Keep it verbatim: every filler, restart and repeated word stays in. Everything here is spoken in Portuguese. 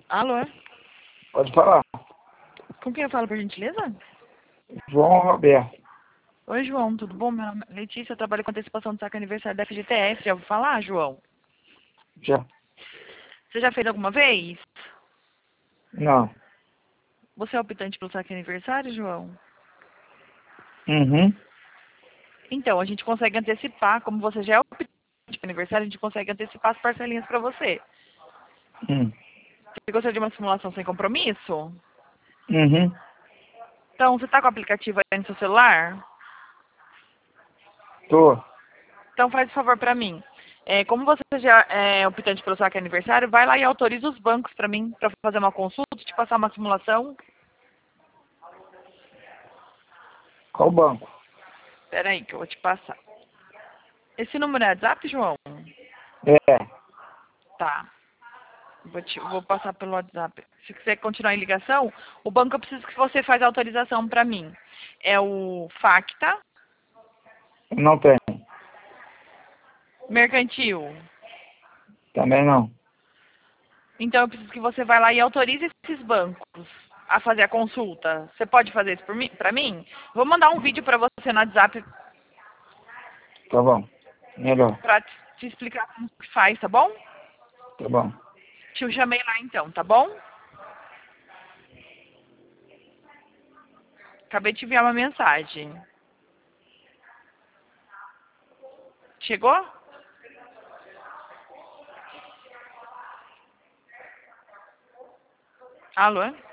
Alô? Pode falar. Com quem eu falo, por gentileza? João Roberto. Oi, João, tudo bom? Meu nome é Letícia, eu trabalho com antecipação do saque aniversário da F G T S. Já ouviu falar, João? Já. Você já fez alguma vez? Não. Você é optante pelo saque aniversário, João? Uhum. Então, a gente consegue antecipar, como você já é optante pelo aniversário, a gente consegue antecipar as parcelinhas para você. Hum. Você gostaria de uma simulação sem compromisso? Uhum. Então, você está com o aplicativo aí no seu celular? Tô. Então, faz um favor para mim. É, como você já é optante pelo saque aniversário, vai lá e autoriza os bancos para mim, para fazer uma consulta, te passar uma simulação. Qual banco? Espera aí que eu vou te passar. Esse número é WhatsApp, João? É. Tá. Vou, te, vou passar pelo WhatsApp. Se quiser continuar em ligação, o banco eu preciso que você faça a autorização para mim. É o Facta Não tem. Mercantil. Também não. Então eu preciso que você vá lá e autorize esses bancos a fazer a consulta. Você pode fazer isso por mim, para mim? Vou mandar um vídeo para você no WhatsApp Tá bom. Melhor. para te, te explicar como que faz, tá bom? Tá bom. Te chamei lá então, tá bom? Acabei de enviar uma mensagem. Chegou? Alô?